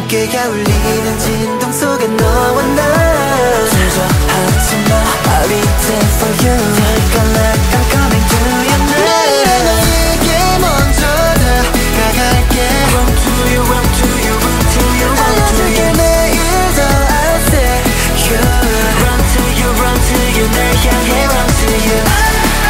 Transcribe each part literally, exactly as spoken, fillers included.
어깨가 울리는 진동 속에 너와 나 주저하지마 I'll be there for you Take a look I'm coming to you now 내일의 너에게 먼저 다가갈게 Run to you run to you run to you run to you 알려줄게 매일 더 I'll say you Run to you run to you 날 향해 run to you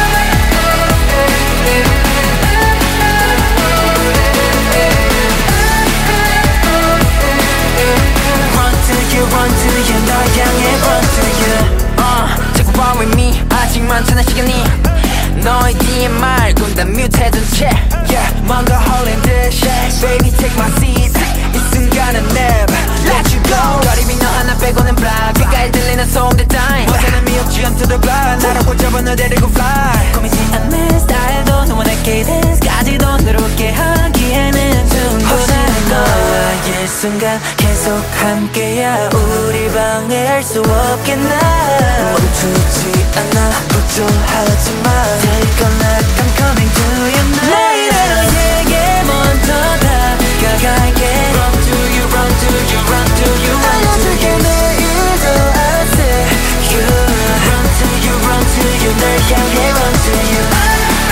Run to you, 널 향해 run to you uh, 자꾸 run with me 아직 많잖아 시간이 너의 디엠알 군단 뮤트해둔 채 yeah, 뭔가 홀린 듯이 Baby take my seat 이 순간은 never let you go 거리비 너 하나 빼고는 black 귓가에 들리는 소음들 따윈 멋에는 미흡지 up to the blood 나를 꽂잡아 너 데리고 fly 고민지 않는 스타일도 너와 내 cadence,까지도 늘어오게 하기에는 충분해 너와의 순간 계속 함께야 우리 방해할 수 없겠나 멈추지 않아 걱정하지마 Take a look I'm coming to you now 내일의 너에게 먼저 다가갈게 Run to you run to you run to you run to you 알려줄게 내일 더 I'll say you Run to you run to you 널 향해 run to you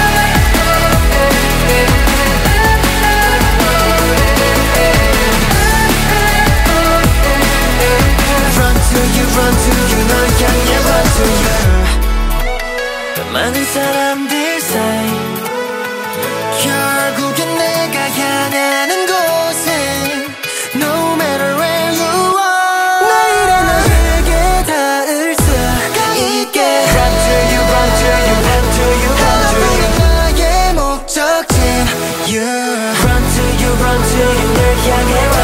Run to you, 널 향해 run to you 더 많은 사람들 사이 결국엔 내가 향하는 곳에 No matter where you are 내일의 너에게 닿을 수 있게 Run to you, run to you, run to you, run to you 나의 목적지인 you Run to you, run to you 널 향해